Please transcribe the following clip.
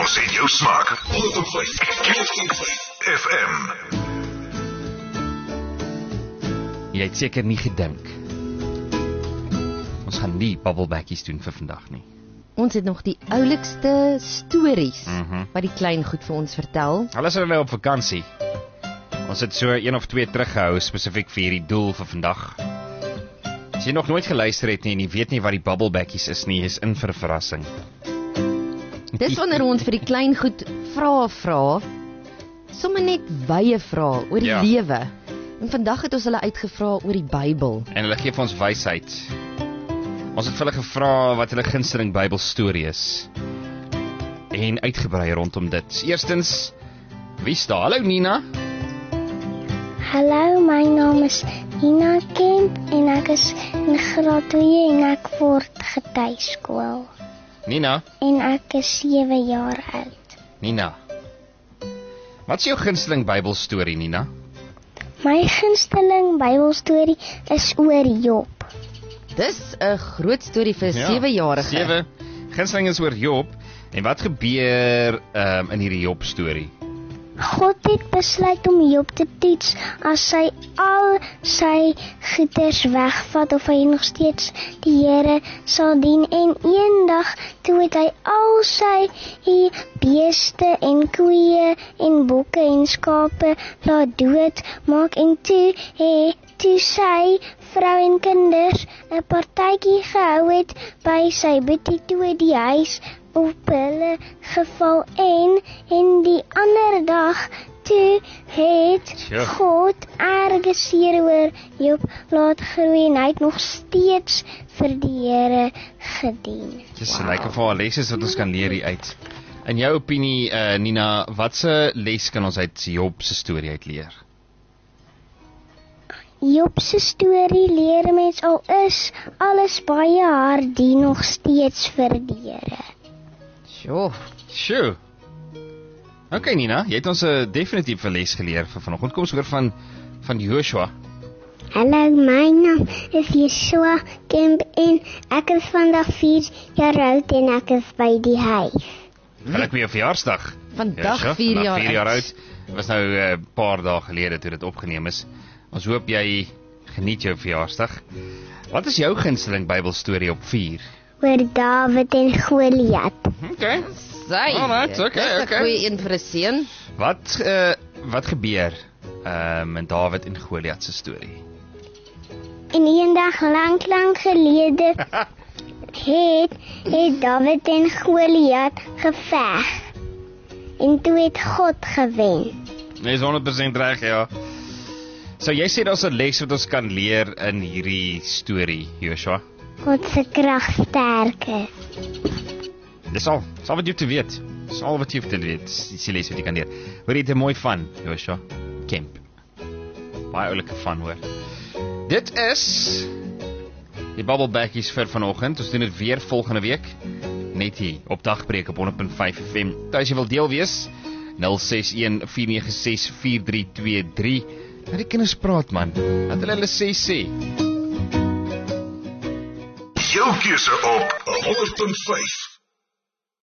Ons het jou smaak. 105 FM. Jy het seker nie gedink ons gaan nie babbelbekkies doen vir vandag nie. Ons het nog die oulikste stories wat die klein goed vir ons vertel. Hulle is nou op vakansie. Ons het so 1 of 2 teruggehou spesifiek vir hierdie doel vir vandag. As jy nog nooit geluister het nie en jy weet nie wat die babbelbekkies is nie, is in vir 'n verrassing. Dis wanneer ons vir die klein goed vra, sommer net wye vrae oor die lewe. En vandag het ons hulle uitgevra oor die Bybel. En hulle gee vir ons wysheid. Ons het vir hulle gevra wat hulle gunsteling Bybelstorie is. En uitgebrei rondom dit. Eerstens, wie is daar? Hallo Nina. Hallo, my naam is Nina Kemp en ek is in graad 2 en ek word getuieskool. Nina. En ek is 7 jaar oud. Nina. Wat is jou gunsteling Bybelstorie, Nina? My gunsteling Bybelstorie is oor Job. Dis 'n groot storie vir 'n 7-jarige. 7. Gunsteling is oor Job. En wat gebeur in hierdie Job storie? God het besluit om Job te toets as hy al sy goeders wegvat of hy nog steeds die Here sal dien. En eendag toe het hy al sy beeste en koeie en bokke en skape laat doodmaak en toe sy vrou en kinders 'n partytjie gehou het by sy boetie toe die huis op hulle geval en die ander dag toe het God ergens oor Job laat groei en hy het nog steeds vir die Here gedien. Dis 'n lekker vir lesse wat ons kan leer hier uit. In jou opinie, Nina, watse les kan ons uit Job se storie uit leer? Job se storie leer mens al is alles baie hard dien nog steeds vir die Here. Sjoe. Okay Nina, jy het ons 'n definitiewe les geleer vir vanoggend. Kom ons hoor van Joshua. Hallo, my naam is Joshua Kemp en ek is vandag 4 jaar oud en ek is by die huis. Geluk met jou verjaarsdag. Vandag 4 jaar oud. Dit was nou 'n paar dae gelede toe dit opgeneem is. Ons hoop jy geniet jou verjaarsdag. Wat is jou gunsteling Bybelstorie op 4? Oor Dawid en Goliat. Okay. Dis 'n goeie een vir 'n seun. Wat gebeur met Dawid en Goliat se storie? En eendag lank gelede het Dawid en Goliat geveg. En toe het God gewen. Jy is 100% reg, ja. So jy sê daar's 'n les wat ons kan leer in hierdie storie, Joshua? God se krag sterk is. Dis al wat jy te weet. Dis al wat jy te weet. Dis die les wat jy kan leer. Hoor jy dit mooi van, Joshua? Kemp. Baie oulike van, hoor. Dit is die Babbelbekkies vir vanoggend. Ons doen dit weer volgende week. Net hier op Dagbreek op 100.5 FM. As jy wil deel wees, 061-496-4323. Nou die kinders praat, man. Wat hulle sê. Jou keuse op 100.5